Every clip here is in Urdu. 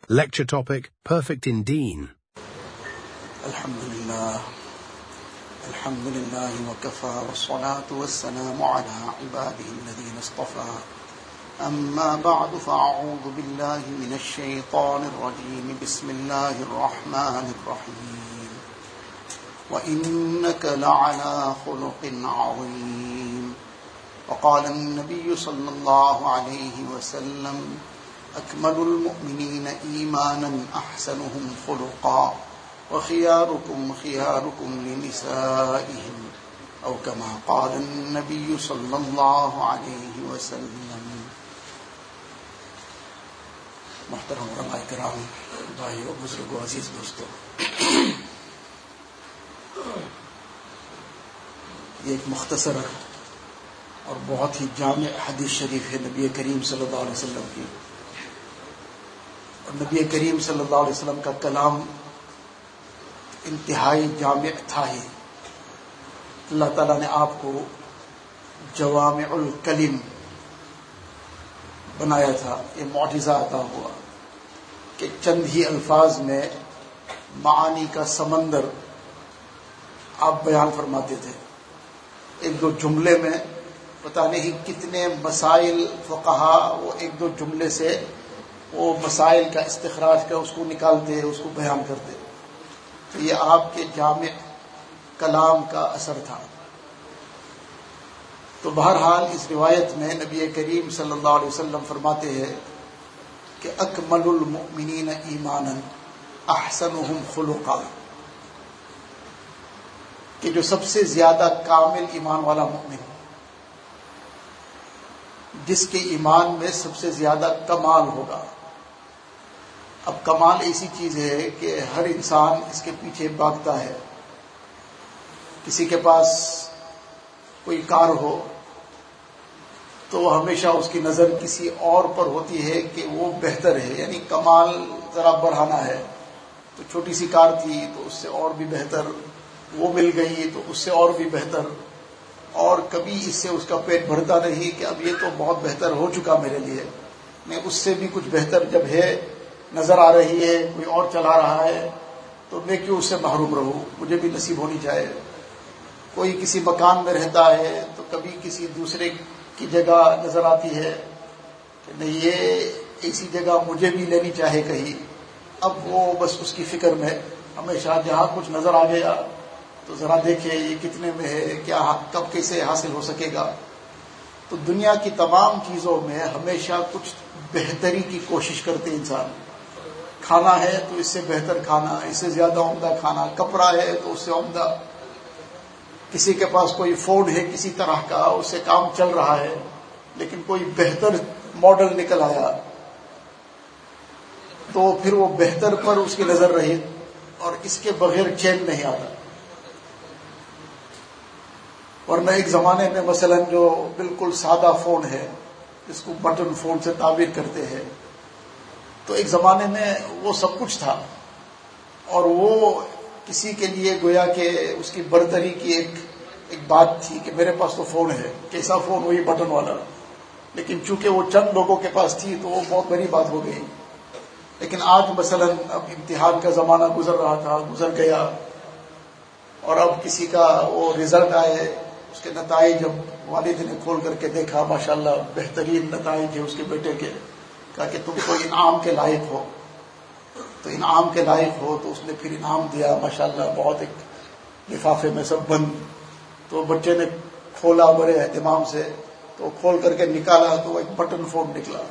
Lecture topic, Perfect in Deen. الحمد لله وكفى والصلاة والسلام على عباده الذين اصطفى أما بعد فأعوذ بالله من الشيطان الرجيم بسم الله الرحمن الرحيم وإنك لعلى خلق عظيم وقال النبي صلى الله عليه وسلم أكمل المؤمنين إيمانا أحسنهم خلقا وخياركم خياركم لنسائهم أو كما قال النبي صلى الله عليه وسلم. محترم علماء کرام، بھائیو، بزرگوں، عزیز دوستو، یہ ایک مختصر اور بہت ہی جامع حدیث شریف ہے نبی کریم صلی اللہ علیہ وسلم کی. اور نبی کریم صلی اللہ علیہ وسلم کا کلام انتہائی جامع تھا ہی. اللہ تعالیٰ نے آپ کو جوامع الکلم بنایا تھا. یہ معجزہ عطا ہوا کہ چند ہی الفاظ میں معانی کا سمندر آپ بیان فرماتے تھے. ایک دو جملے میں پتہ نہیں کتنے مسائل فقہا وہ ایک دو جملے سے وہ مسائل کا استخراج کر اس کو نکالتے، اس کو بیان کرتے. تو یہ آپ کے جامع کلام کا اثر تھا. تو بہرحال اس روایت میں نبی کریم صلی اللہ علیہ وسلم فرماتے ہیں کہ اکمل المؤمنین ایمانا احسنهم خلقا، کہ جو سب سے زیادہ کامل ایمان والا مومن، جس کے ایمان میں سب سے زیادہ کمال ہوگا. اب کمال ایسی چیز ہے کہ ہر انسان اس کے پیچھے بھاگتا ہے. کسی کے پاس کوئی کار ہو تو ہمیشہ اس کی نظر کسی اور پر ہوتی ہے کہ وہ بہتر ہے، یعنی کمال ذرا بڑھانا ہے. تو چھوٹی سی کار تھی تو اس سے اور بھی بہتر، وہ مل گئی تو اس سے اور بھی بہتر، اور کبھی اس سے اس کا پیٹ بھرتا نہیں کہ اب یہ تو بہت بہتر ہو چکا میرے لیے، میں اس سے بھی کچھ بہتر جب ہے نظر آ رہی ہے، کوئی اور چلا رہا ہے تو میں کیوں اس سے محروم رہوں، مجھے بھی نصیب ہونی چاہیے. کوئی کسی مکان میں رہتا ہے تو کبھی کسی دوسرے کی جگہ نظر آتی ہے کہ نہیں یہ ایسی جگہ مجھے بھی لینی چاہے کہیں. اب وہ بس اس کی فکر میں ہمیشہ جہاں کچھ نظر آ گیا تو ذرا دیکھے یہ کتنے میں ہے، کیا کب کیسے حاصل ہو سکے گا. تو دنیا کی تمام چیزوں میں ہمیشہ کچھ بہتری کی کوشش کرتے انسان. کھانا ہے تو اس سے بہتر کھانا، اس سے زیادہ عمدہ کھانا، کپڑا ہے تو اس سے عمدہ. کسی کے پاس کوئی فون ہے کسی طرح کا، اس سے کام چل رہا ہے، لیکن کوئی بہتر ماڈل نکل آیا تو پھر وہ بہتر پر اس کی نظر رہی اور اس کے بغیر چین نہیں آتا. ورنہ ایک زمانے میں مثلا جو بالکل سادہ فون ہے جس کو بٹن فون سے تعبیر کرتے ہیں، تو ایک زمانے میں وہ سب کچھ تھا اور وہ کسی کے لیے گویا کہ اس کی برتری کی ایک بات تھی کہ میرے پاس تو فون ہے. کیسا فون؟ وہی بٹن والا. لیکن چونکہ وہ چند لوگوں کے پاس تھی تو وہ بہت بڑی بات ہو گئی. لیکن آج مثلا اب امتحان کا زمانہ گزر رہا تھا، گزر گیا، اور اب کسی کا وہ رزلٹ آئے، اس کے نتائج جب والد نے کھول کر کے دیکھا، ماشاءاللہ بہترین نتائج ہے اس کے بیٹے کے، کہا کہ تم تو انعام کے لائق ہو. تو انعام کے لائق ہو تو اس نے پھر انعام دیا، ماشاءاللہ بہت ایک لفافے میں سب بند. تو بچے نے کھولا بڑے اہتمام سے، تو کھول کر کے نکالا تو ایک بٹن فون نکلا.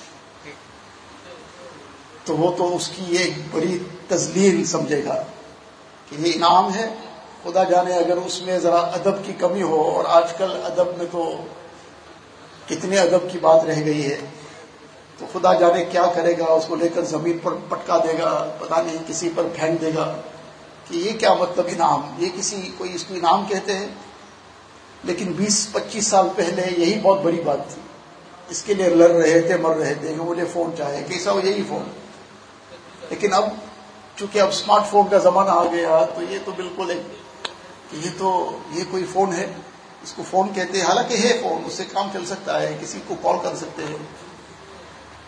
تو وہ تو اس کی ایک بڑی تذلیل سمجھے گا کہ یہ انعام ہے. خدا جانے اگر اس میں ذرا ادب کی کمی ہو، اور آج کل ادب میں تو کتنے ادب کی بات رہ گئی ہے، تو خدا جانے کیا کرے گا. اس کو لے کر زمین پر پٹکا دے گا، پتہ نہیں کسی پر پھینک دے گا کہ یہ کیا مطلب انعام، یہ کوئی اس کو انعام کہتے ہیں. لیکن 20-25 سال پہلے یہی بہت بڑی بات تھی. اس کے لیے لڑ رہے تھے، مر رہے تھے کہ مجھے فون چاہے، کیسا ہو یہی فون. لیکن اب چونکہ اب اسمارٹ فون کا زمانہ آ گیا تو یہ تو بالکل ایک کہ یہ کوئی فون ہے، اس کو فون کہتے ہیں. حالانکہ ہے فون، اس سے کام چل سکتا ہے، کسی کو کال کر سکتے ہیں.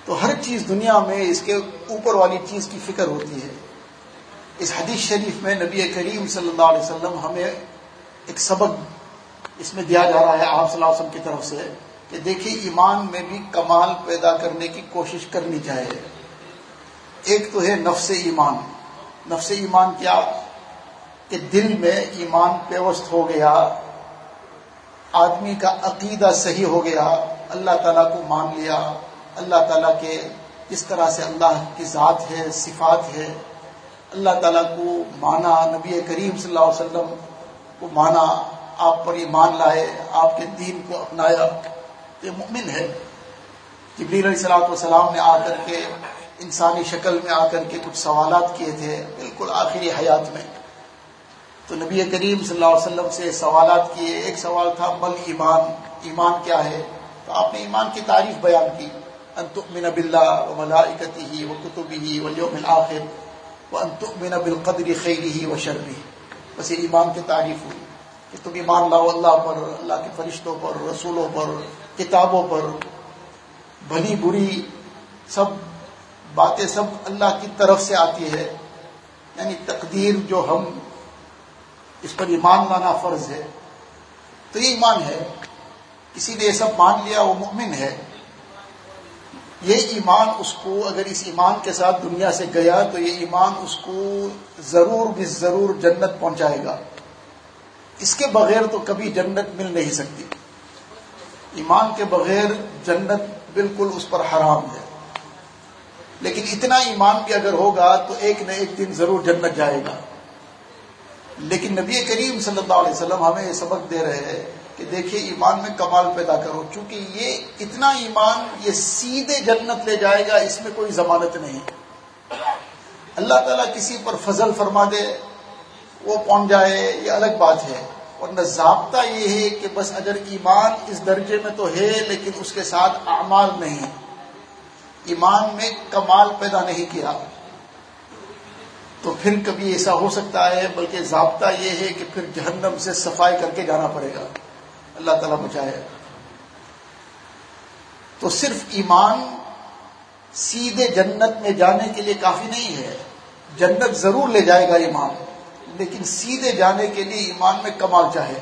تو ہر چیز دنیا میں اس کے اوپر والی چیز کی فکر ہوتی ہے. اس حدیث شریف میں نبی کریم صلی اللہ علیہ وسلم ہمیں ایک سبق اس میں دیا جا رہا ہے آپ صلی اللہ علیہ وسلم کی طرف سے کہ دیکھیے ایمان میں بھی کمال پیدا کرنے کی کوشش کرنی چاہیے. ایک تو ہے نفس ایمان. نفس ایمان کیا کہ دل میں ایمان پیوست ہو گیا, آدمی کا عقیدہ صحیح ہو گیا, اللہ تعالیٰ کو مان لیا, اللہ تعالیٰ کے جس طرح سے اللہ کی ذات ہے, صفات ہے, اللہ تعالیٰ کو مانا, نبی کریم صلی اللہ علیہ وسلم کو مانا, آپ پر ایمان لائے, آپ کے دین کو اپنایا, تو یہ مومن ہے. جبریل علیہ السلام نے آ کر کے انسانی شکل میں آ کر کے کچھ سوالات کیے تھے بالکل آخری حیات میں, تو نبی کریم صلی اللہ علیہ وسلم سے سوالات کیے. ایک سوال تھا مل ایمان, ایمان کیا ہے؟ تو آپ نے ایمان کی تعریف بیان کی, ان تؤمن باللہ وملائکتہ وکتبہ والیوم الآخر وان تؤمن بالقدر خیرہ وشرہ. بس یہ ایمان کی تعریف ہوئی کہ تم ایمان لاؤ اللہ پر, اللہ کے فرشتوں پر, رسولوں پر, کتابوں پر, بھلی بری سب باتیں سب اللہ کی طرف سے آتی ہے, یعنی تقدیر جو ہم اس پر ایمان لانا فرض ہے. تو یہ ایمان ہے. کسی نے یہ سب مان لیا وہ مومن ہے. یہ ایمان اس کو اگر اس ایمان کے ساتھ دنیا سے گیا تو یہ ایمان اس کو ضرور بھی ضرور جنت پہنچائے گا. اس کے بغیر تو کبھی جنت مل نہیں سکتی. ایمان کے بغیر جنت بالکل اس پر حرام ہے. لیکن اتنا ایمان بھی اگر ہوگا تو ایک نہ ایک دن ضرور جنت جائے گا. لیکن نبی کریم صلی اللہ علیہ وسلم ہمیں یہ سبق دے رہے ہیں کہ دیکھیے ایمان میں کمال پیدا کرو, چونکہ یہ اتنا ایمان یہ سیدھے جنت لے جائے گا, اس میں کوئی ضمانت نہیں. اللہ تعالیٰ کسی پر فضل فرما دے وہ پہنچ جائے یہ الگ بات ہے, ورنہ ضابطہ یہ ہے کہ بس اگر ایمان اس درجے میں تو ہے لیکن اس کے ساتھ اعمال نہیں, ایمان میں کمال پیدا نہیں کیا, تو پھر کبھی ایسا ہو سکتا ہے, بلکہ ضابطہ یہ ہے کہ پھر جہنم سے صفائی کر کے جانا پڑے گا, اللہ تعالیٰ بچائے. تو صرف ایمان سیدھے جنت میں جانے کے لیے کافی نہیں ہے. جنت ضرور لے جائے گا ایمان, لیکن سیدھے جانے کے لیے ایمان میں کمال چاہے.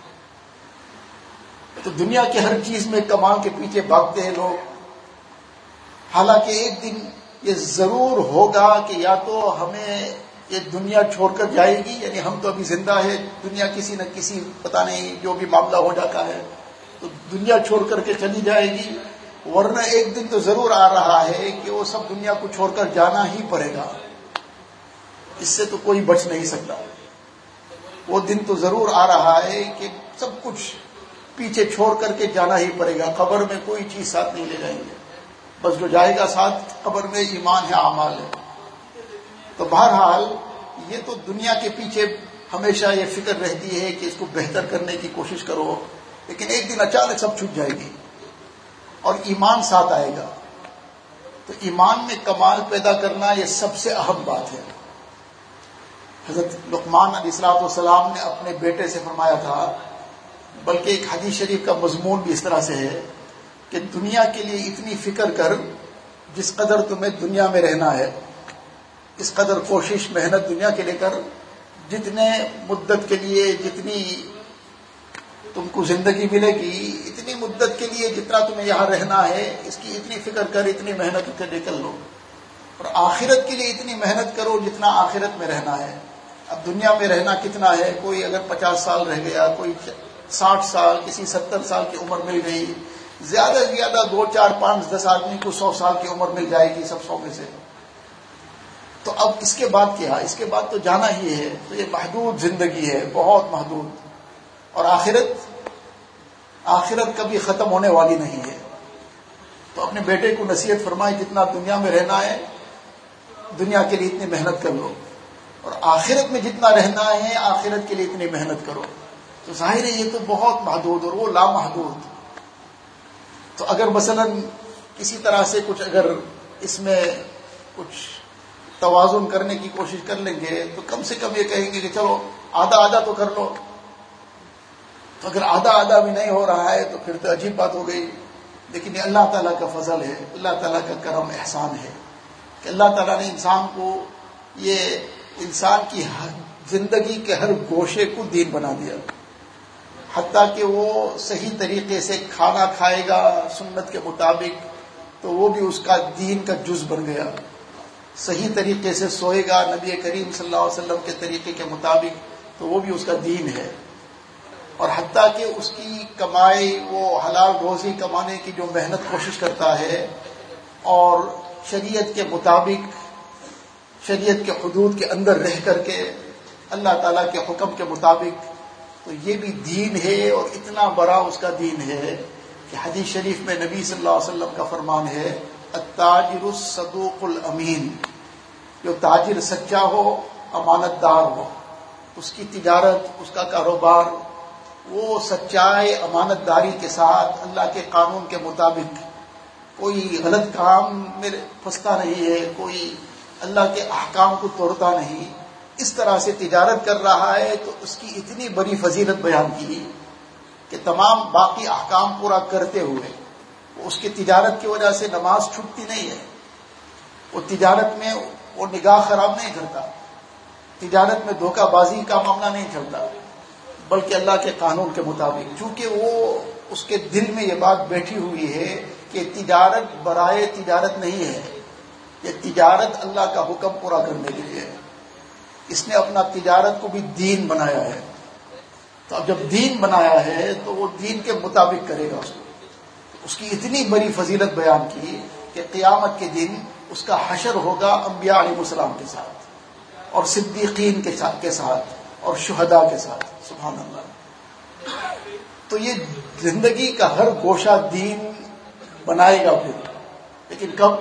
تو دنیا کی ہر چیز میں کمال کے پیچھے بھاگتے ہیں لوگ, حالانکہ ایک دن یہ ضرور ہوگا کہ یا تو ہمیں یہ دنیا چھوڑ کر جائے گی, یعنی ہم تو ابھی زندہ ہے, دنیا کسی نہ کسی پتہ نہیں جو بھی معاملہ ہو جاتا ہے تو دنیا چھوڑ کر کے چلی جائے گی, ورنہ ایک دن تو ضرور آ رہا ہے کہ وہ سب دنیا کو چھوڑ کر جانا ہی پڑے گا. اس سے تو کوئی بچ نہیں سکتا. وہ دن تو ضرور آ رہا ہے کہ سب کچھ پیچھے چھوڑ کر کے جانا ہی پڑے گا. قبر میں کوئی چیز ساتھ نہیں لے جائیں گے, بس جو جائے گا ساتھ قبر میں ایمان ہے, اعمال ہے. تو بہرحال یہ تو دنیا کے پیچھے ہمیشہ یہ فکر رہتی ہے کہ اس کو بہتر کرنے کی کوشش کرو, لیکن ایک دن اچانک سب چھوٹ جائے گی اور ایمان ساتھ آئے گا. تو ایمان میں کمال پیدا کرنا یہ سب سے اہم بات ہے. حضرت لقمان علیہ السلام نے اپنے بیٹے سے فرمایا تھا, بلکہ ایک حدیث شریف کا مضمون بھی اس طرح سے ہے کہ دنیا کے لیے اتنی فکر کر جس قدر تمہیں دنیا میں رہنا ہے, اس قدر کوشش محنت دنیا کے لے کر, جتنے مدت کے لیے جتنی تم کو زندگی ملے گی اتنی مدت کے لیے جتنا تمہیں یہاں رہنا ہے اس کی اتنی فکر کر, اتنی محنت کر نکل لو, اور آخرت کے لیے اتنی محنت کرو جتنا آخرت میں رہنا ہے. اب دنیا میں رہنا کتنا ہے, کوئی اگر 50 سال رہ گیا, کوئی 60 سال, کسی 70 سال کی عمر مل گئی, زیادہ سے زیادہ 2 4 5 10 آدمی کو 100 سال کی عمر مل جائے گی, سب 100 میں سے. تو اب اس کے بعد کیا, اس کے بعد تو جانا ہی ہے. تو یہ محدود زندگی ہے, بہت محدود. اور آخرت کبھی ختم ہونے والی نہیں ہے. تو اپنے بیٹے کو نصیحت فرمائے جتنا دنیا میں رہنا ہے دنیا کے لیے اتنی محنت کر لو, اور آخرت میں جتنا رہنا ہے آخرت کے لیے اتنی محنت کرو. تو ظاہر ہے یہ تو بہت محدود اور وہ لامحدود. تو اگر مثلا کسی طرح سے کچھ اگر اس میں کچھ توازن کرنے کی کوشش کر لیں گے تو کم سے کم یہ کہیں گے کہ چلو آدھا آدھا تو کر لو. تو اگر آدھا آدھا بھی نہیں ہو رہا ہے تو پھر تو عجیب بات ہو گئی. لیکن یہ اللہ تعالیٰ کا فضل ہے، اللہ تعالیٰ کا کرم احسان ہے کہ اللہ تعالیٰ نے انسان کو یہ انسان کی زندگی کے ہر گوشے کو دین بنا دیا، حتیٰ کہ وہ صحیح طریقے سے کھانا کھائے گا سنت کے مطابق تو وہ بھی اس کا دین کا جز بن گیا، صحیح طریقے سے سوئے گا نبی کریم صلی اللہ علیہ وسلم کے طریقے کے مطابق تو وہ بھی اس کا دین ہے، اور حتیٰ کہ اس کی کمائی وہ حلال روزی کمانے کی جو محنت کوشش کرتا ہے اور شریعت کے مطابق شریعت کے حدود کے اندر رہ کر کے اللہ تعالیٰ کے حکم کے مطابق، تو یہ بھی دین ہے، اور اتنا بڑا اس کا دین ہے کہ حدیث شریف میں نبی صلی اللہ علیہ وسلم کا فرمان ہے التاجر الصدوق الامین، جو تاجر سچا ہو، امانت دار ہو، اس کی تجارت، اس کا کاروبار وہ سچائی امانت داری کے ساتھ اللہ کے قانون کے مطابق، کوئی غلط کام میں پھنستا نہیں ہے، کوئی اللہ کے احکام کو توڑتا نہیں، اس طرح سے تجارت کر رہا ہے، تو اس کی اتنی بڑی فضیلت بیان کی کہ تمام باقی احکام پورا کرتے ہوئے اس کی تجارت کی وجہ سے نماز چھوٹتی نہیں ہے، وہ تجارت میں وہ نگاہ خراب نہیں کرتا، تجارت میں دھوکہ بازی کا معاملہ نہیں چلتا، بلکہ اللہ کے قانون کے مطابق، چونکہ وہ اس کے دل میں یہ بات بیٹھی ہوئی ہے کہ تجارت برائے تجارت نہیں ہے، یہ تجارت اللہ کا حکم پورا کرنے کے لیے ہے، اس نے اپنا تجارت کو بھی دین بنایا ہے، تو اب جب دین بنایا ہے تو وہ دین کے مطابق کرے گا اس کو، اس کی اتنی بڑی فضیلت بیان کی کہ قیامت کے دن اس کا حشر ہوگا انبیاء علیہ السلام کے ساتھ اور صدیقین کے ساتھ اور شہداء کے ساتھ، سبحان اللہ۔ تو یہ زندگی کا ہر گوشہ دین بنائے گا پھر، لیکن کب؟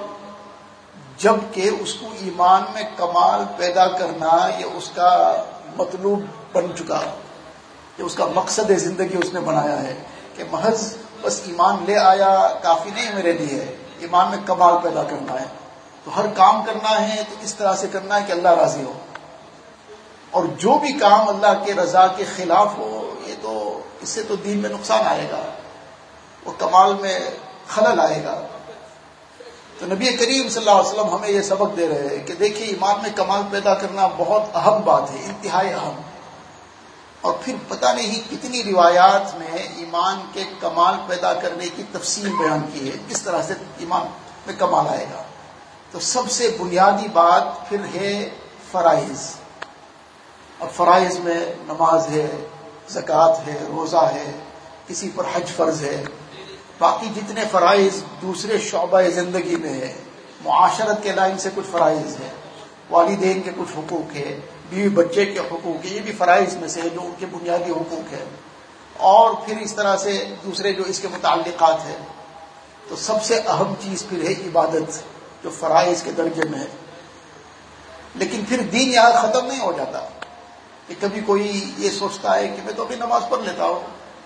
جب کہ اس کو ایمان میں کمال پیدا کرنا یہ اس کا مطلوب بن چکا، یہ اس کا مقصد زندگی اس نے بنایا ہے کہ محض بس ایمان لے آیا کافی نہیں میرے لیے، ایمان میں کمال پیدا کرنا ہے، تو ہر کام کرنا ہے تو اس طرح سے کرنا ہے کہ اللہ راضی ہو، اور جو بھی کام اللہ کے رضا کے خلاف ہو یہ تو اس سے تو دین میں نقصان آئے گا، وہ کمال میں خلل آئے گا۔ تو نبی کریم صلی اللہ علیہ وسلم ہمیں یہ سبق دے رہے ہیں کہ دیکھیے ایمان میں کمال پیدا کرنا بہت اہم بات ہے، انتہائی اہم، اور پھر پتہ نہیں کتنی روایات میں ایمان کے کمال پیدا کرنے کی تفصیل بیان کی ہے، کس طرح سے ایمان میں کمال آئے گا۔ تو سب سے بنیادی بات پھر ہے فرائض، اور فرائض میں نماز ہے، زکوٰۃ ہے، روزہ ہے، کسی پر حج فرض ہے، باقی جتنے فرائض دوسرے شعبہ زندگی میں ہے، معاشرت کے لائن سے کچھ فرائض ہے، والدین کے کچھ حقوق ہے، بیوی بچے کے حقوق ہے، یہ بھی فرائض میں سے ہے جو ان کے بنیادی حقوق ہے، اور پھر اس طرح سے دوسرے جو اس کے متعلقات ہیں۔ تو سب سے اہم چیز پھر ہے عبادت جو فرائض کے درجے میں ہے۔ لیکن پھر دین یہاں ختم نہیں ہو جاتا کہ کبھی کوئی یہ سوچتا ہے کہ میں تو ابھی نماز پڑھ لیتا ہوں،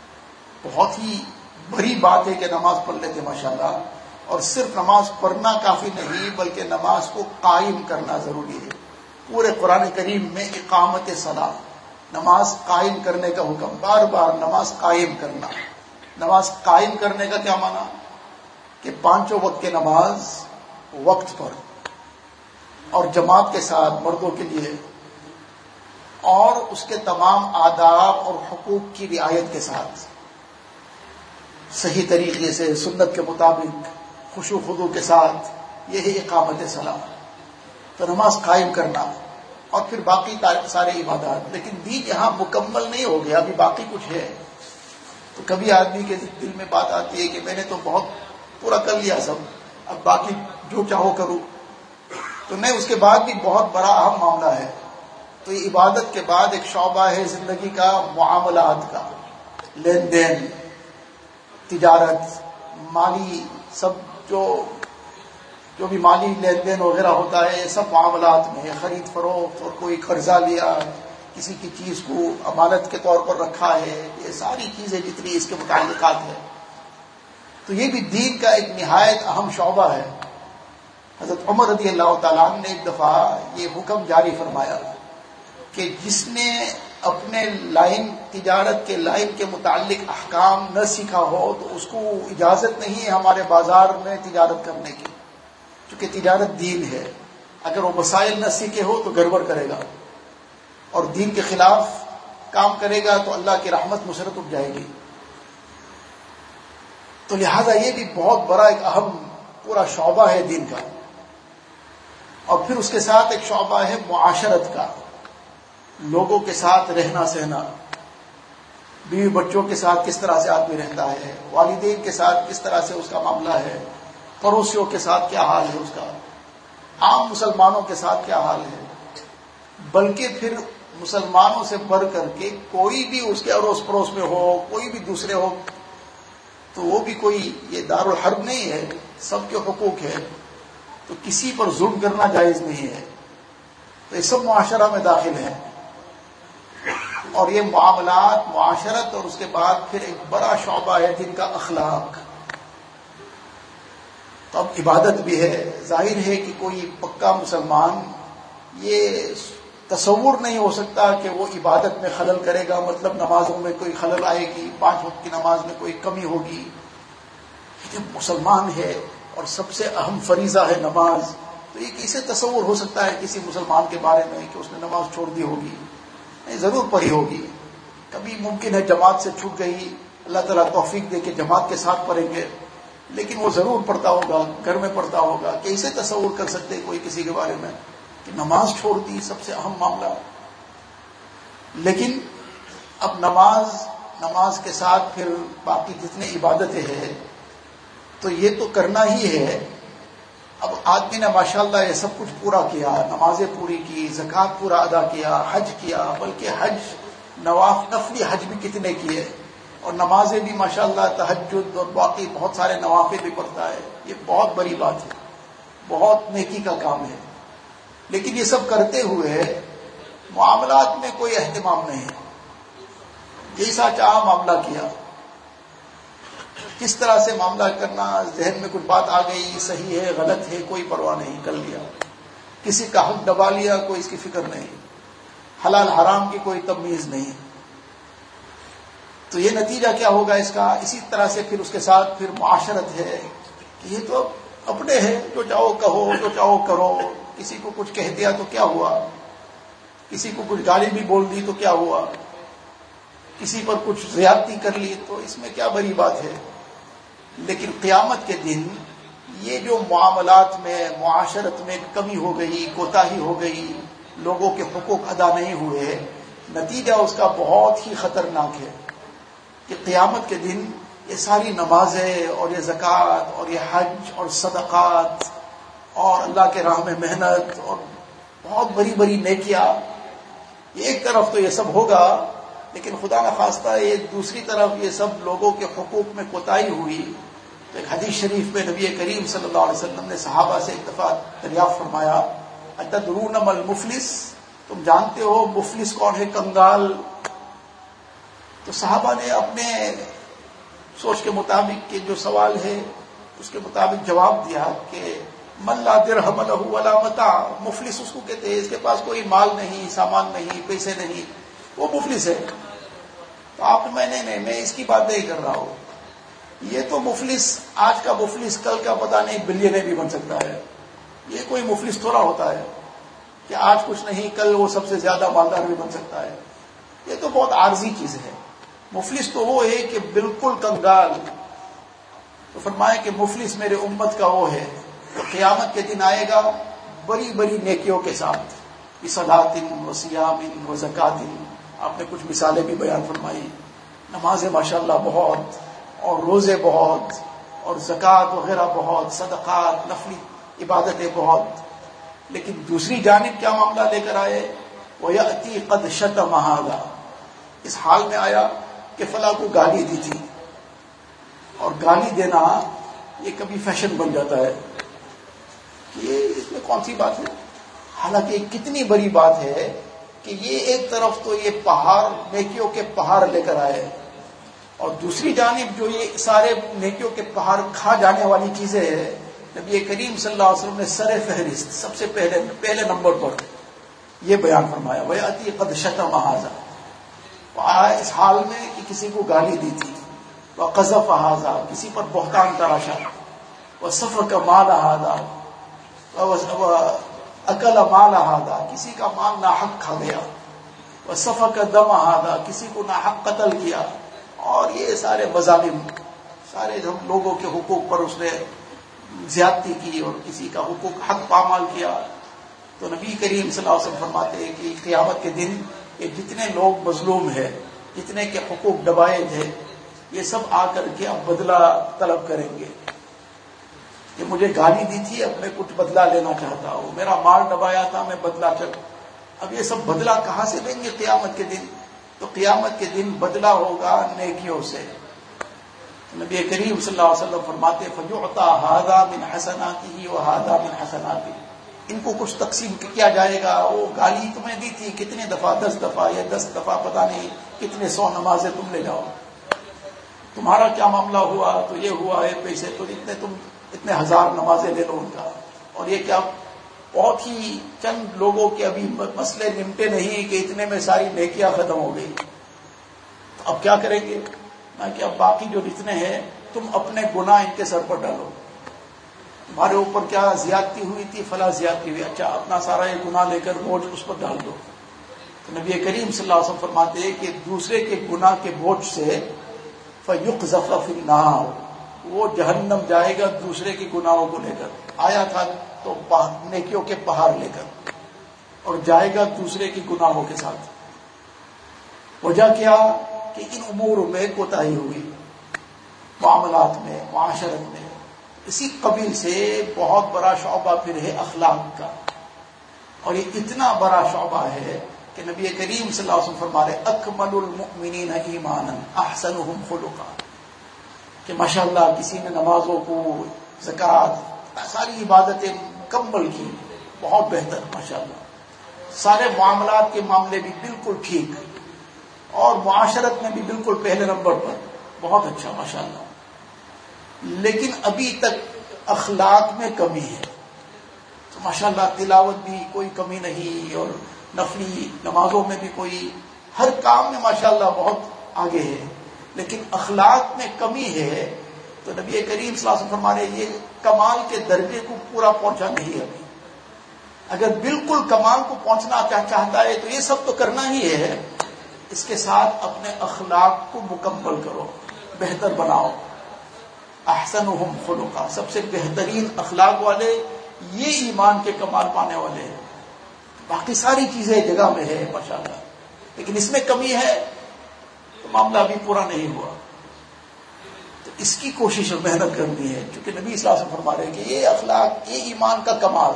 بہت ہی بڑی بات ہے کہ نماز پڑھ لیتے ماشاءاللہ، اور صرف نماز پڑھنا کافی نہیں بلکہ نماز کو قائم کرنا ضروری ہے۔ پورے قرآن کریم میں اقامت صلاۃ، نماز قائم کرنے کا حکم، بار بار نماز قائم کرنا۔ نماز قائم کرنے کا کیا معنی؟ کہ پانچوں وقت کی نماز وقت پر اور جماعت کے ساتھ مردوں کے لیے، اور اس کے تمام آداب اور حقوق کی رعایت کے ساتھ، صحیح طریقے سے سنت کے مطابق خشوع و خضوع کے ساتھ، یہ ہے اقامت صلاۃ۔ تو نماز قائم کرنا، اور پھر باقی سارے عبادات۔ لیکن دین یہاں مکمل نہیں ہو گیا، ابھی باقی کچھ ہے۔ تو کبھی آدمی کے دل میں بات آتی ہے کہ میں نے تو بہت پورا کر لیا سب، اب باقی جو چاہو کروں، تو نہیں، اس کے بعد بھی بہت بڑا اہم معاملہ ہے۔ تو یہ عبادت کے بعد ایک شعبہ ہے زندگی کا معاملات کا، لین دین، تجارت، مالی، سب جو بھی مالی لین دین وغیرہ ہوتا ہے، یہ سب معاملات میں ہے، خرید فروخت، اور کوئی قرضہ لیا، کسی کی چیز کو امانت کے طور پر رکھا ہے، یہ ساری چیزیں جتنی اس کے متعلقات ہیں۔ تو یہ بھی دین کا ایک نہایت اہم شعبہ ہے۔ حضرت عمر رضی اللہ تعالیٰ عنہ نے ایک دفعہ یہ حکم جاری فرمایا کہ جس نے اپنے لائن تجارت کے لائن کے متعلق احکام نہ سیکھا ہو تو اس کو اجازت نہیں ہے ہمارے بازار میں تجارت کرنے کی، چونکہ تجارت دین ہے. اگر وہ مسائل نہ سیکھے ہو تو گڑبڑ کرے گا اور دین کے خلاف کام کرے گا تو اللہ کی رحمت مسرت اٹھ جائے گی. تو لہذا یہ بھی بہت بڑا ایک اہم پورا شعبہ ہے دین کا. اور پھر اس کے ساتھ ایک شعبہ ہے معاشرت کا، لوگوں کے ساتھ رہنا سہنا، بیوی بچوں کے ساتھ کس طرح سے آدمی رہتا ہے، والدین کے ساتھ کس طرح سے اس کا معاملہ ہے، پڑوسیوں کے ساتھ کیا حال ہے اس کا، عام مسلمانوں کے ساتھ کیا حال ہے. بلکہ پھر مسلمانوں سے بڑھ کر کے کوئی بھی اس کے اڑوس پڑوس میں ہو، کوئی بھی دوسرے ہو، تو وہ بھی کوئی یہ دارالحرب نہیں ہے، سب کے حقوق ہے، تو کسی پر ظلم کرنا جائز نہیں ہے. تو یہ سب معاشرہ میں داخل ہے. اور یہ معاملات، معاشرت، اور اس کے بعد پھر ایک بڑا شعبہ ہے جن کا اخلاق. تو اب عبادت بھی ہے. ظاہر ہے کہ کوئی پکا مسلمان یہ تصور نہیں ہو سکتا کہ وہ عبادت میں خلل کرے گا، مطلب نمازوں میں کوئی خلل آئے گی، 5 وقت کی نماز میں کوئی کمی ہوگی. یہ مسلمان ہے اور سب سے اہم فریضہ ہے نماز، تو یہ کیسے تصور ہو سکتا ہے کسی مسلمان کے بارے میں کہ اس نے نماز چھوڑ دی ہوگی؟ نہیں، ضرور پڑھی ہوگی. کبھی ممکن ہے جماعت سے چھوٹ گئی، اللہ تعالیٰ توفیق دے کے جماعت کے ساتھ پڑھیں گے، لیکن وہ ضرور پڑھتا ہوگا، گھر میں پڑھتا ہوگا. کیسے تصور کر سکتے کوئی کسی کے بارے میں کہ نماز چھوڑ دی، سب سے اہم معاملہ. لیکن اب نماز کے ساتھ پھر باقی جتنے عبادتیں ہیں تو یہ تو کرنا ہی ہے. اب آدمی نے ماشاءاللہ یہ سب کچھ پورا کیا، نمازیں پوری کی، زکوٰۃ پورا ادا کیا، حج کیا، بلکہ نفلی حج بھی کتنے کیے، اور نمازیں بھی ماشاءاللہ تہجد اور باقی بہت سارے نوافل بھی پڑھتا ہے. یہ بہت بڑی بات ہے، بہت نیکی کا کام ہے. لیکن یہ سب کرتے ہوئے معاملات میں کوئی اہتمام نہیں، جیسا چاہا معاملہ کیا. کس طرح سے معاملہ کرنا، ذہن میں کچھ بات آ گئی، صحیح ہے غلط ہے کوئی پرواہ نہیں، کر لیا. کسی کا حق دبا لیا، کوئی اس کی فکر نہیں. حلال حرام کی کوئی تمیز نہیں. تو یہ نتیجہ کیا ہوگا اس کا؟ اسی طرح سے پھر اس کے ساتھ پھر معاشرت ہے کہ یہ تو اپنے ہیں، جو چاہو کہو، جو چاہو کرو. کسی کو کچھ کہہ دیا تو کیا ہوا، کسی کو کچھ گالی بھی بول دی تو کیا ہوا، کسی پر کچھ زیادتی کر لی تو اس میں کیا بڑی بات ہے. لیکن قیامت کے دن یہ جو معاملات میں، معاشرت میں کمی ہو گئی، کوتاہی ہو گئی، لوگوں کے حقوق ادا نہیں ہوئے، نتیجہ اس کا بہت ہی خطرناک ہے کہ قیامت کے دن یہ ساری نمازیں اور یہ زکوٰۃ اور یہ حج اور صدقات اور اللہ کے راہ میں محنت اور بہت بڑی بڑی نیکیاں، یہ ایک طرف تو یہ سب ہوگا، لیکن خدا نخواستہ یہ دوسری طرف یہ سب لوگوں کے حقوق میں کوتاہی ہوئی. تو ایک حدیث شریف میں نبی کریم صلی اللہ علیہ وسلم نے صحابہ سے ایک دفعہ دریافت فرمایا، اتدرون ما المفلس، تم جانتے ہو مفلس کون ہے، کنگال؟ تو صحابہ نے اپنے سوچ کے مطابق کہ جو سوال ہے اس کے مطابق جواب دیا کہ من لا درہم لہ ولا متاع، مفلس اس کو کہتے ہیں اس کے پاس کوئی مال نہیں، سامان نہیں، پیسے نہیں، وہ مفلس ہے. تو آپ میں اس کی بات نہیں کر رہا ہوں. یہ تو مفلس، آج کا مفلس کل کا پتہ نہیں بلینئر بھی بن سکتا ہے. یہ کوئی مفلس تھوڑا ہوتا ہے کہ آج کچھ نہیں کل وہ سب سے زیادہ مالدار بھی بن سکتا ہے. یہ تو بہت عارضی چیز ہے. مفلس تو وہ ہے کہ بالکل کنگال. تو فرمایا کہ مفلس میرے امت کا وہ ہے تو قیامت کے دن آئے گا بڑی بڑی نیکیوں کے ساتھ، بصلاۃ و صیام و زکوٰۃ. آپ نے کچھ مثالیں بھی بیان فرمائی، نمازیں ماشاءاللہ بہت، اور روزے بہت، اور زکوٰۃ وغیرہ بہت، صدقات، نفلی عبادتیں بہت. لیکن دوسری جانب کیا معاملہ لے کر آئے؟ وَيَأْتِي قَدْ شَتَمَ هَذَا، اس حال میں آیا کہ فلاں کو گالی دی تھی. اور گالی دینا یہ کبھی فیشن بن جاتا ہے، یہ اس میں کون سی بات ہے؟ حالانکہ کتنی بڑی بات ہے کہ یہ ایک طرف تو یہ پہاڑ، نیکیوں کے پہاڑ لے کر آئے، اور دوسری جانب جو یہ سارے نیکیوں کے پہاڑ کھا جانے والی چیزیں ہیں، نبی کریم صلی اللہ علیہ وسلم نے سر فہرست سب سے پہلے نمبر پر یہ بیان فرمایا، وَيَأْتِي قَدْ شَتَمَ هَذَا، آیا اس حال میں کہ کسی کو گالی دی تھی، وقذف ھذا، کسی پر بہتان تراشا، وسفک مال ھذا، واکل مال ھذا، کسی کا مال ناحق کھا گیا، وسفک دم ھذا، کسی کو ناحق قتل کیا، اور یہ سارے مظالم، سارے ہم لوگوں کے حقوق پر اس نے زیادتی کی اور کسی کا حقوق حق پامال کیا. تو نبی کریم صلی اللہ علیہ وسلم فرماتے ہیں کہ قیامت کے دن یہ جتنے لوگ مظلوم ہیں، جتنے کے حقوق دبائے تھے، یہ سب آ کر کے اب بدلہ طلب کریں گے کہ مجھے گالی دی تھی، اب میں کچھ بدلہ لینا چاہتا ہوں، میرا مال دبایا تھا، میں بدلہ اب یہ سب بدلہ کہاں سے لیں گے قیامت کے دن؟ تو قیامت کے دن بدلہ ہوگا نیکیوں سے. نبی کریم صلی اللہ علیہ وسلم فرماتے فَيُعْطَى هَذَا مِنْ حَسَنَاتِهِ وَهَذَا مِنْ حَسَنَاتِهِ، ان کو کچھ تقسیم کیا جائے گا. وہ گالی تمہیں دی تھی کتنے دفعہ، 10 دفعہ یا 10 دفعہ پتہ نہیں کتنے 100 نمازیں تم لے جاؤ. تمہارا کیا معاملہ ہوا تو یہ ہوا ہے، پیسے تو اتنے 1000 نمازیں لے لو ان کا. اور یہ کیا بہت ہی چند لوگوں کے ابھی مسئلے نمٹے نہیں کہ اتنے میں ساری نیکیاں ختم ہو گئی. تو اب کیا کریں گے؟ نہ کہ اب باقی جو جتنے ہیں تم اپنے گناہ ان کے سر پر ڈالو. تمہارے اوپر کیا زیادتی ہوئی تھی، فلاں زیادتی ہوئی، اچھا اپنا سارا یہ گناہ لے کر بوجھ اس پر ڈال دو. تو نبی کریم صلی اللہ علیہ وسلم فرماتے ہیں کہ دوسرے کے گناہ کے بوجھ سے فَيُقْذَفَ فِي النَّارِ، وہ جہنم جائے گا دوسرے کے گناہوں کو لے کر. آیا تھا تو نیکیوں کے پہاڑ لے کر، اور جائے گا دوسرے کے گناہوں کے ساتھ. وجہ کیا کہ ان امور میں کوتاہی ہوئی، معاملات میں، معاشرت میں. اسی قبیل سے بہت بڑا شعبہ پھر ہے اخلاق کا، اور یہ اتنا بڑا شعبہ ہے کہ نبی کریم صلی اللہ علیہ وسلم فرما رہے اکمل المؤمنین ایمانا احسنهم خلقا، کہ ماشاءاللہ کسی نے نمازوں کو، زکوٰۃ، ساری عبادتیں مکمل کی، بہت بہتر ماشاءاللہ. سارے معاملات کے معاملے بھی بالکل ٹھیک، اور معاشرت میں بھی بالکل پہلے نمبر پر، بہت اچھا ماشاءاللہ. لیکن ابھی تک اخلاق میں کمی ہے. تو ماشاءاللہ تلاوت بھی کوئی کمی نہیں، اور نفلی نمازوں میں بھی کوئی، ہر کام میں ماشاءاللہ بہت آگے ہے، لیکن اخلاق میں کمی ہے. تو نبی کریم صلی اللہ علیہ وسلم فرما رہے یہ کمال کے درجے کو پورا پہنچا نہیں ابھی. اگر بالکل کمال کو پہنچنا چاہتا ہے تو یہ سب تو کرنا ہی ہے، اس کے ساتھ اپنے اخلاق کو مکمل کرو، بہتر بناؤ. احسنهم خلقا، سب سے بہترین اخلاق والے یہ ایمان کے کمال پانے والے ہیں. باقی ساری چیزیں جگہ میں ہے ماشاءاللہ، لیکن اس میں کمی ہے تو معاملہ ابھی پورا نہیں ہوا. تو اس کی کوشش اور محنت کرنی ہے، چونکہ نبی صلی اللہ علیہ وسلم فرما رہے ہیں کہ یہ اخلاق، یہ ایمان کا کمال.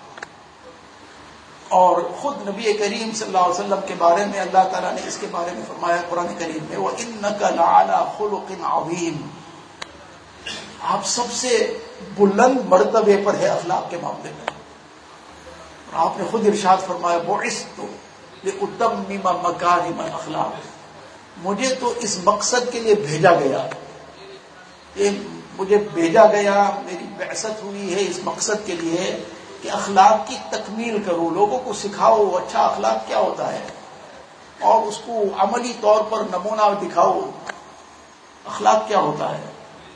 اور خود نبی کریم صلی اللہ علیہ وسلم کے بارے میں اللہ تعالیٰ نے اس کے بارے میں فرمایا قرآن کریم میں وَإِنَّكَ لَعَلَىٰ خُلُقٍ عَظِيمٍ، آپ سب سے بلند مرتبے پر ہے اخلاق کے معاملے میں. اور آپ نے خود ارشاد فرمایا بُعِثْتُ لِأُتَمِّمَ مَكَارِمَ الْأَخْلَاقِ، مجھے تو اس مقصد کے لیے بھیجا گیا، یہ مجھے بھیجا گیا، میری بعثت ہوئی ہے اس مقصد کے لیے کہ اخلاق کی تکمیل کروں، لوگوں کو سکھاؤ اچھا اخلاق کیا ہوتا ہے، اور اس کو عملی طور پر نمونہ دکھاؤ اخلاق کیا ہوتا ہے.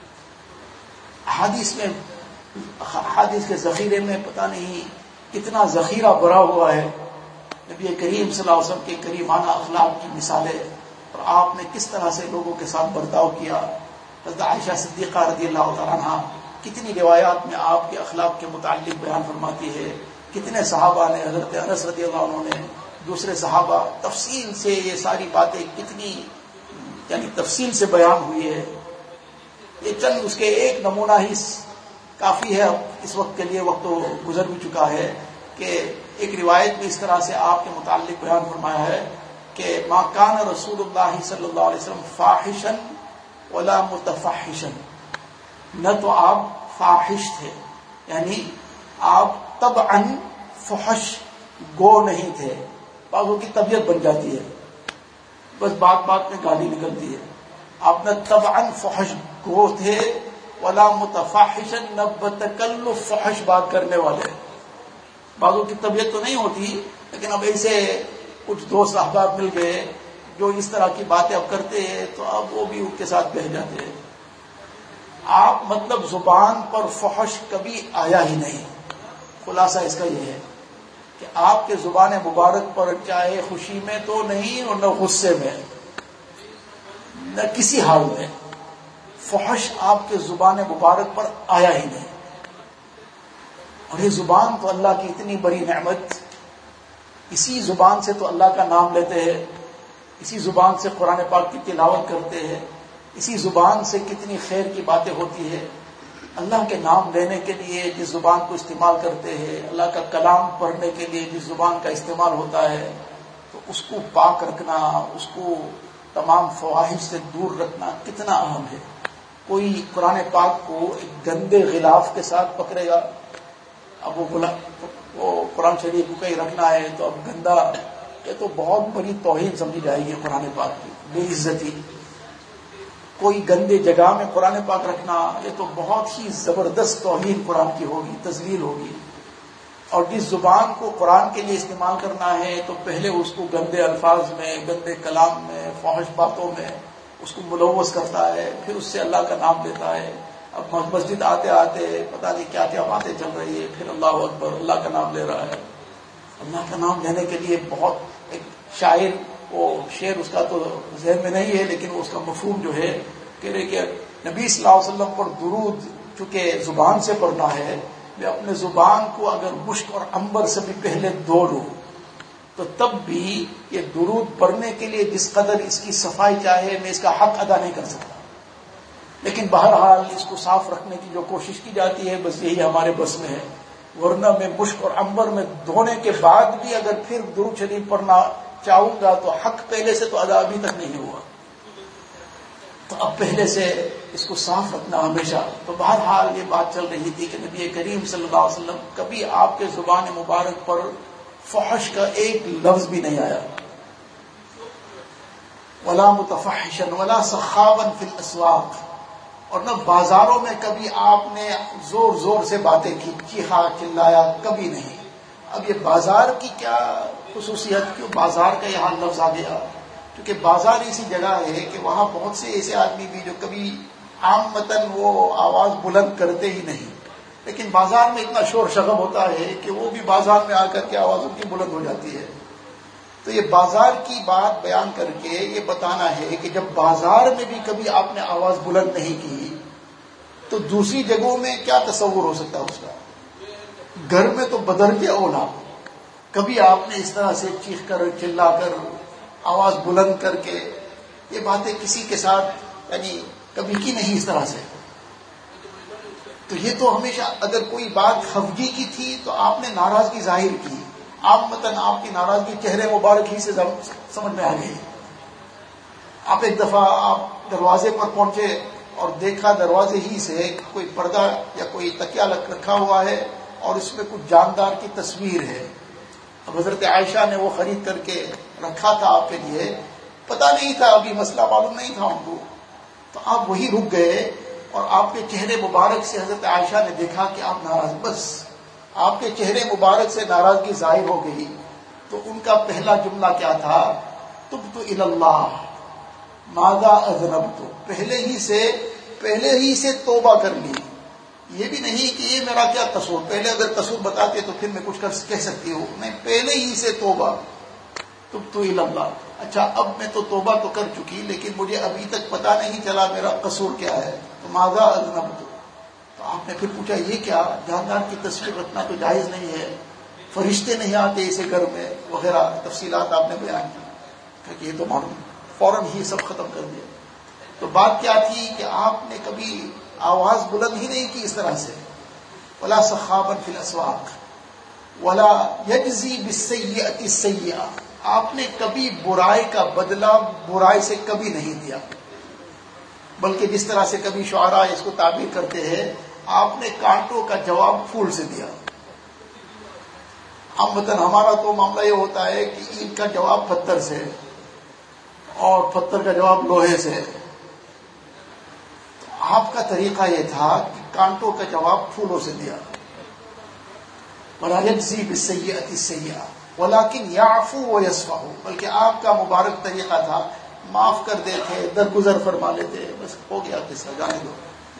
حدیث کے ذخیرے میں پتہ نہیں کتنا ذخیرہ بھرا ہوا ہے. نبی کریم صلی اللہ علیہ وسلم کے کریمانہ اخلاق کی مثالیں، اور آپ نے کس طرح سے لوگوں کے ساتھ برتاؤ کیا. حضرت عائشہ صدیقہ رضی اللہ تعالیٰ عنہ کتنی روایات میں آپ کے اخلاق کے متعلق بیان فرماتی ہے. کتنے صحابہ نے، حضرت انس رضی اللہ عنہ نے، دوسرے صحابہ، تفصیل سے یہ ساری باتیں کتنی یعنی تفصیل سے بیان ہوئی ہے. یہ چند اس کے ایک نمونہ ہی کافی ہے. اس وقت کے لیے وقت تو گزر بھی چکا ہے کہ ایک روایت میں اس طرح سے آپ کے متعلق بیان فرمایا ہے کہ ما کان رسول اللہ صلی اللہ علیہ وسلم فاحشا ولا متفحشا، نہ تو آپ فاحش تھے، یعنی آپ طبعاً فحش گو نہیں تھے. بعضوں کی طبیعت بن جاتی ہے، بس بات بات میں گالی نکلتی ہے. آپ نہ طبعاً فحش گو تھے، ولا متفحشا، نہ بتکلف فحش بات کرنے والے. بعضوں کی طبیعت تو نہیں ہوتی، لیکن اب ایسے کچھ دوست احباب مل گئے، جو اس طرح کی باتیں اب کرتے ہیں تو اب وہ بھی ان کے ساتھ بہہ جاتے ہیں. آپ مطلب زبان پر فحش کبھی آیا ہی نہیں. خلاصہ اس کا یہ ہے کہ آپ کے زبان مبارک پر چاہے خوشی میں تو نہیں اور نہ غصے میں نہ کسی حال میں فحش آپ کے زبان مبارک پر آیا ہی نہیں. اور یہ زبان تو اللہ کی اتنی بڑی نعمت. اسی زبان سے تو اللہ کا نام لیتے ہیں, اسی زبان سے قرآن پاک کی تلاوت کرتے ہیں, اسی زبان سے کتنی خیر کی باتیں ہوتی ہے. اللہ کے نام لینے کے لیے جس زبان کو استعمال کرتے ہیں, اللہ کا کلام پڑھنے کے لیے جس زبان کا استعمال ہوتا ہے, تو اس کو پاک رکھنا, اس کو تمام فواحش سے دور رکھنا کتنا اہم ہے. کوئی قرآن پاک کو ایک گندے غلاف کے ساتھ پکڑے گا, اب وہ قرآن شریف کو کہیں رکھنا ہے تو اب گندا, یہ تو بہت بڑی توہین سمجھی جائے گی قرآن پاک کی, بے عزتی. کوئی گندے جگہ میں قرآن پاک رکھنا, یہ تو بہت ہی زبردست توہین قرآن کی ہوگی, تذلیل ہوگی. اور جس زبان کو قرآن کے لیے استعمال کرنا ہے تو پہلے اس کو گندے الفاظ میں, گندے کلام میں, فحش باتوں میں اس کو ملوث کرتا ہے, پھر اس سے اللہ کا نام لیتا ہے. اب مسجد آتے آتے پتہ نہیں کیا کیا باتیں چل رہی ہے, پھر اللہ اکبر, اللہ کا نام لے رہا ہے. اللہ کا نام لینے کے لیے بہت ایک شاعر, وہ شعر اس کا تو ذہن میں نہیں ہے لیکن اس کا مفہوم جو ہے کہہ رہے کہ نبی صلی اللہ علیہ وسلم پر درود چونکہ زبان سے پڑھنا ہے, میں اپنے زبان کو اگر مشک اور عنبر سے بھی پہلے دھو لوں تو تب بھی یہ درود پڑھنے کے لیے جس قدر اس کی صفائی چاہے میں اس کا حق ادا نہیں کر سکتا. لیکن بہرحال اس کو صاف رکھنے کی جو کوشش کی جاتی ہے بس یہی ہمارے بس میں ہے. ورنہ میں مشک اور عنبر میں دھونے کے بعد بھی اگر پھر درود شریف پڑھنا چاہوں گا تو حق پہلے سے تو ادا ابھی تک نہیں ہوا. تو اب پہلے سے اس کو صاف رکھنا ہمیشہ. تو بہرحال یہ بات چل رہی تھی کہ نبی کریم صلی اللہ علیہ وسلم کبھی آپ کے زبان مبارک پر فحش کا ایک لفظ بھی نہیں آیا. ولا متفحشا ولا سخابا فی الاسواق, اور نہ بازاروں میں کبھی آپ نے زور زور سے باتیں کی, چیخا چلایا, کبھی نہیں. اب یہ بازار کی کیا خصوصیت, کیوں بازار کا یہاں لفظ آ گیا؟ کیونکہ بازار ایسی جگہ ہے کہ وہاں بہت سے ایسے آدمی بھی جو کبھی عامتاً وہ آواز بلند کرتے ہی نہیں, لیکن بازار میں اتنا شور شغب ہوتا ہے کہ وہ بھی بازار میں آ کر کے آواز ان کی بلند ہو جاتی ہے. تو یہ بازار کی بات بیان کر کے یہ بتانا ہے کہ جب بازار میں بھی کبھی آپ نے آواز بلند نہیں کی تو دوسری جگہوں میں کیا تصور ہو سکتا ہے اس کا. گھر میں تو بدرجہ اولا کبھی آپ نے اس طرح سے چیخ کر چلا کر آواز بلند کر کے یہ باتیں کسی کے ساتھ یعنی کبھی کی نہیں اس طرح سے. تو یہ تو ہمیشہ اگر کوئی بات خفگی کی تھی تو آپ نے ناراضگی ظاہر کی, عامتاً آپ کی ناراضگی چہرے مبارک ہی سے سمجھ میں آ گئی. آپ ایک دفعہ آپ دروازے پر پہنچے اور دیکھا دروازے ہی سے کوئی پردہ یا کوئی تکیہ رکھا ہوا ہے اور اس میں کچھ جاندار کی تصویر ہے. اب حضرت عائشہ نے وہ خرید کر کے رکھا تھا آپ کے لیے, پتہ نہیں تھا, ابھی مسئلہ معلوم نہیں تھا ان کو. تو آپ وہی رک گئے اور آپ کے چہرے مبارک سے حضرت عائشہ نے دیکھا کہ آپ ناراض, بس آپ کے چہرے مبارک سے ناراضگی ظاہر ہو گئی. تو ان کا پہلا جملہ کیا تھا؟ تبت الی اللہ ماذا اذنبت, پہلے ہی سے توبہ کر لی. یہ بھی نہیں کہ یہ میرا کیا قصور, پہلے اگر قصور بتاتے تو پھر میں کچھ کہہ سکتی ہوں, میں پہلے ہی سے توبہ. تبت الی اللہ, اچھا اب میں تو توبہ تو کر چکی لیکن مجھے ابھی تک پتہ نہیں چلا میرا قصور کیا ہے. تو ماذا اذنبت, تو آپ نے پھر پوچھا یہ کیا, جاندار کی تصویر رکھنا تو جائز نہیں ہے, فرشتے نہیں آتے اسے گھر میں وغیرہ, تفصیلات آپ نے بیان کی کہ یہ تو معلوم, فوراً ہی سب ختم کر دیا. تو بات کیا تھی کہ آپ نے کبھی آواز بلند ہی نہیں کی اس طرح سے. ولا سخابا فی الاسواق ولا یجزی بالسیئۃ السیئۃ, آپ نے کبھی برائی کا بدلہ برائی سے کبھی نہیں دیا, بلکہ جس طرح سے کبھی شعراء اس کو تعبیر کرتے ہیں, آپ نے کانٹوں کا جواب پھول سے دیا. عامتاً ہمارا تو معاملہ یہ ہوتا ہے کہ اینٹ کا جواب پتھر سے اور پتھر کا جواب لوہے سے. تو آپ کا طریقہ یہ تھا کہ کانٹوں کا جواب پھولوں سے دیا. ولا یجزی بالسیئۃ السیئۃ, ولیکن یعفو ویصفح، بلکہ آپ کا مبارک طریقہ تھا معاف کر دیتے، درگزر فرما لیتے، بس ہو گیا قصہ، جانے دو۔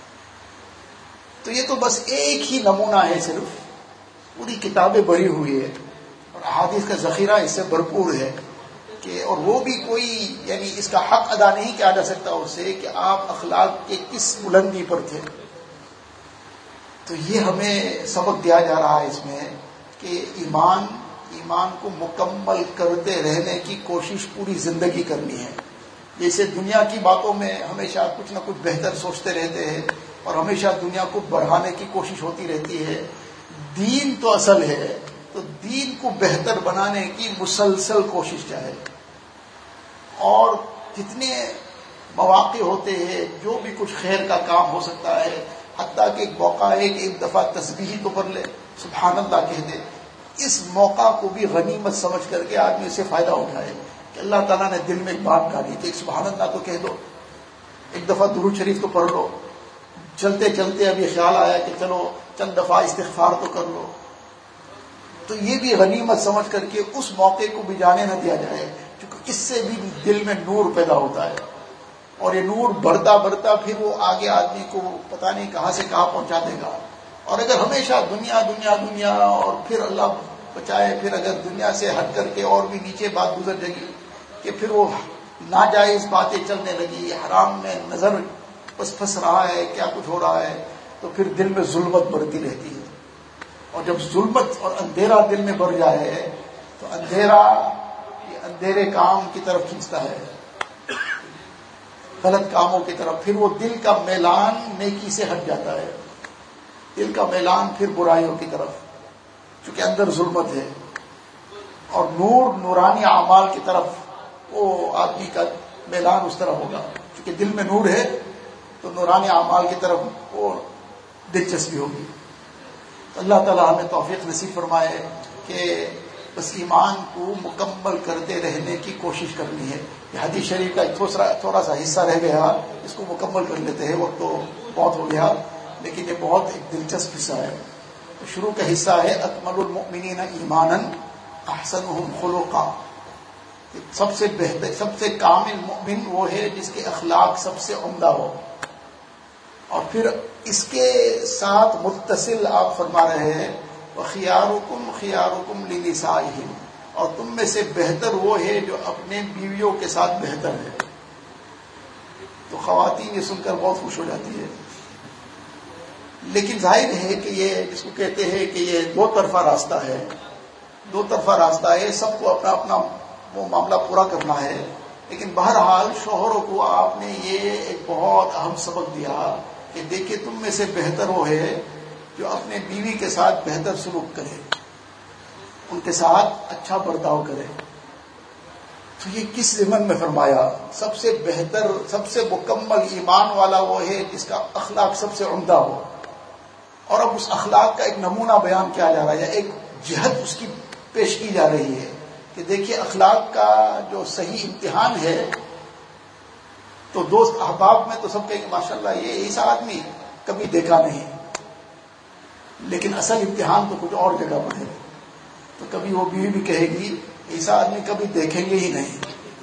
تو یہ تو بس ایک ہی نمونہ ہے، صرف پوری کتابیں بھری ہوئی ہے اور احادیث کا ذخیرہ اس سے بھرپور ہے کہ، اور وہ بھی کوئی یعنی اس کا حق ادا نہیں کیا جا سکتا اس سے کہ آپ اخلاق کے کس بلندی پر تھے۔ تو یہ ہمیں سبق دیا جا رہا ہے اس میں کہ ایمان کو مکمل کرتے رہنے کی کوشش پوری زندگی کرنی ہے۔ جیسے دنیا کی باتوں میں ہمیشہ کچھ نہ کچھ بہتر سوچتے رہتے ہیں اور ہمیشہ دنیا کو بڑھانے کی کوشش ہوتی رہتی ہے، دین تو اصل ہے، تو دین کو بہتر بنانے کی مسلسل کوشش چاہے۔ اور جتنے مواقع ہوتے ہیں، جو بھی کچھ خیر کا کام ہو سکتا ہے، حتیٰ کہ ایک موقع ہے کہ ایک دفعہ تسبیح تو پڑھ لے، سبحان اللہ کہہ دے، اس موقع کو بھی غنیمت سمجھ کر کے آدمی اس سے فائدہ اٹھائے کہ اللہ تعالیٰ نے دل میں ایک بات ڈالی کہ ایک سبحان اللہ تو کہہ دو، ایک دفعہ درود شریف تو پڑھ لو، چلتے چلتے اب یہ خیال آیا کہ چلو چند دفعہ استغفار تو کر لو۔ تو یہ بھی غنیمت سمجھ کر کے اس موقع کو بھی جانے نہ دیا جائے، کیونکہ اس سے بھی دل میں نور پیدا ہوتا ہے، اور یہ نور بڑھتا بڑھتا پھر وہ آگے آدمی کو پتہ نہیں کہاں سے کہاں پہنچا دے گا۔ اور اگر ہمیشہ دنیا دنیا دنیا اور پھر اللہ بچائے، پھر اگر دنیا سے ہٹ کر کے اور بھی نیچے بات گزر جائے گی کہ پھر وہ ناجائز باتیں چلنے لگی، حرام میں نظر بس پھنس رہا ہے، کیا کچھ ہو رہا ہے، تو پھر دل میں ظلمت بڑھتی رہتی ہے۔ اور جب ظلمت اور اندھیرا دل میں بڑھ جائے تو اندھیرا یہ اندھیرے کام کی طرف کھینچتا ہے، غلط کاموں کی طرف، پھر وہ دل کا میلان نیکی سے ہٹ جاتا ہے، دل کا میلان پھر برائیوں کی طرف، چونکہ اندر ظلمت ہے۔ اور نور نورانی اعمال کی طرف وہ آدمی کا میلان اس طرح ہوگا، چونکہ دل میں نور ہے تو نورانی اعمال کی طرف وہ دلچسپی ہوگی۔ تو اللہ تعالیٰ ہمیں توفیق نصیب فرمائے کہ بس ایمان کو مکمل کرتے رہنے کی کوشش کرنی ہے۔ یہ حدیث شریف کا ایک تھوڑا سا حصہ رہ گیا، اس کو مکمل کر لیتے ہیں، وقت تو بہت ہو گیا، لیکن یہ بہت ایک دلچسپ حصہ ہے۔ شروع کا حصہ ہے اکمل المؤمنین ایمانا احسنهم خلقا، سب سے بہتر، سب سے کامل مؤمن وہ ہے جس کے اخلاق سب سے عمدہ ہو۔ اور پھر اس کے ساتھ متصل آپ فرما رہے ہیں وَخِيَارُكُمْ خِيَارُكُمْ لِنِسَائِهِمْ، اور تم میں سے بہتر وہ ہے جو اپنے بیویوں کے ساتھ بہتر ہے۔ تو خواتین یہ سن کر بہت خوش ہو جاتی ہے، لیکن ظاہر ہے کہ یہ جس کو کہتے ہیں کہ یہ دو طرفہ راستہ ہے، دو طرفہ راستہ ہے، سب کو اپنا اپنا وہ معاملہ پورا کرنا ہے۔ لیکن بہرحال شوہروں کو آپ نے یہ ایک بہت اہم سبق دیا کہ دیکھیے تم میں سے بہتر وہ ہے جو اپنے بیوی کے ساتھ بہتر سلوک کرے، ان کے ساتھ اچھا برتاؤ کرے۔ تو یہ کس ضمن میں فرمایا؟ سب سے بہتر، سب سے مکمل ایمان والا وہ ہے جس کا اخلاق سب سے عمدہ ہو۔ اور اب اس اخلاق کا ایک نمونہ بیان کیا جا رہا ہے، ایک جہت اس کی پیش کی جا رہی ہے کہ دیکھیے اخلاق کا جو صحیح امتحان ہے، تو دوست احباب میں تو سب کہیں گے ماشاءاللہ یہ ایسا آدمی کبھی دیکھا نہیں، لیکن اصل امتحان تو کچھ اور جگہ پر ہے۔ تو کبھی وہ بیوی بھی کہے گی ایسا آدمی کبھی دیکھیں گے ہی نہیں،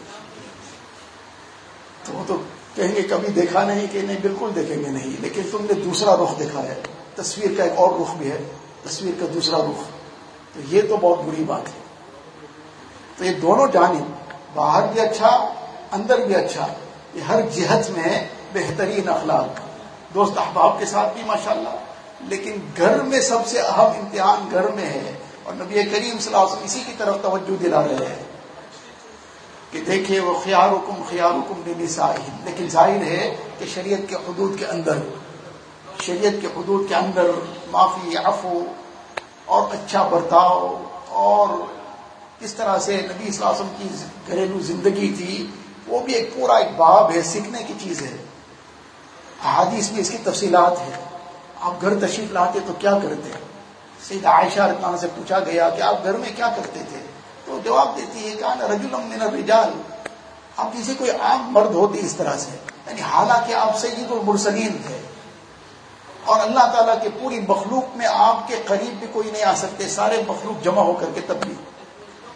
تو وہ تو کہیں گے کبھی دیکھا نہیں، کہ نہیں بالکل دیکھیں گے نہیں، لیکن تم نے دوسرا رخ دیکھا ہے، تصویر کا ایک اور رخ بھی ہے، تصویر کا دوسرا رخ، تو یہ تو بہت بری بات ہے۔ تو یہ دونوں جانب، باہر بھی اچھا اندر بھی اچھا، یہ ہر جہت میں بہترین اخلاق، دوست احباب کے ساتھ بھی ماشاءاللہ، لیکن گھر میں سب سے اہم امتحان گھر میں ہے۔ اور نبی کریم صلی اللہ علیہ وسلم اسی کی طرف توجہ دلا رہے ہیں کہ دیکھیے وہ خیارکم خیارکم لنسائہم، لیکن ظاہر ہے کہ شریعت کے حدود کے اندر، شریعت کے حدود کے اندر معافی، عفو اور اچھا برتاؤ، اور کس طرح سے نبی صلی اللہ علیہ وسلم کی گھریلو زندگی تھی، وہ بھی ایک پورا ایک باب ہے، سیکھنے کی چیز ہے۔ احادیث میں اس کی تفصیلات ہے۔ آپ گھر تشریف لاتے تو کیا کرتے؟ سیدہ عائشہ رضی اللہ عنہا سے پوچھا گیا کہ آپ گھر میں کیا کرتے تھے؟ تو جواب دیتی ہے کہ انا رجل من الرجال، آپ جیسے کوئی عام مرد ہوتی اس طرح سے، یعنی حالانکہ آپ سید المرسلین تھے اور اللہ تعالیٰ کے پوری مخلوق میں آپ کے قریب بھی کوئی نہیں آ سکتے، سارے مخلوق جمع ہو کر کے تب بھی،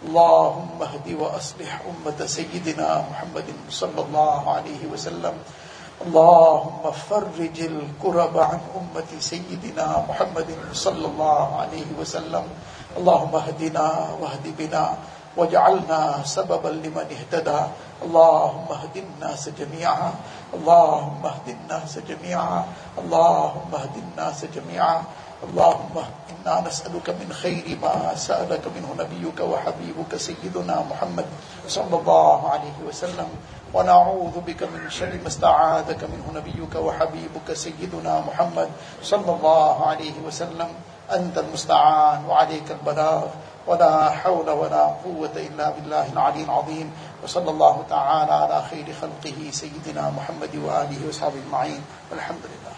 اللهم اهد وأصلح أمة سيدنا محمد صلى الله عليه وسلم. اللهم فرج الكرب عن أمة سيدنا محمد صلى الله عليه وسلم. اللهم اهدنا واهد بنا واجعلنا سببا لمن اهتدى. اللهم اهد الناس جميعا. اللهم اهد الناس جميعا. اللهم اهد الناس جميعا. اللهم إنا نسألك من خير ما سألك منه نبيك وحبيبك سيدنا محمد صلى الله عليه وسلم، ونعوذ بك من شر ما استعاذك منه نبيك وحبيبك سيدنا محمد صلى الله عليه وسلم. أنت المستعان وعليك البلاغ، ولا حول ولا قوة إلا بالله العلي العظيم. وصلى الله تعالى على خير خلقه سيدنا محمد وآله وصحبه أجمعين، والحمد لله.